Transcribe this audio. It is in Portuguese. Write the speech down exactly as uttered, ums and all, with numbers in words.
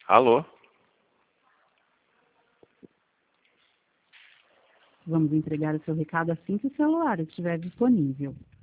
Alô? Vamos entregar o seu recado assim que o celular estiver disponível.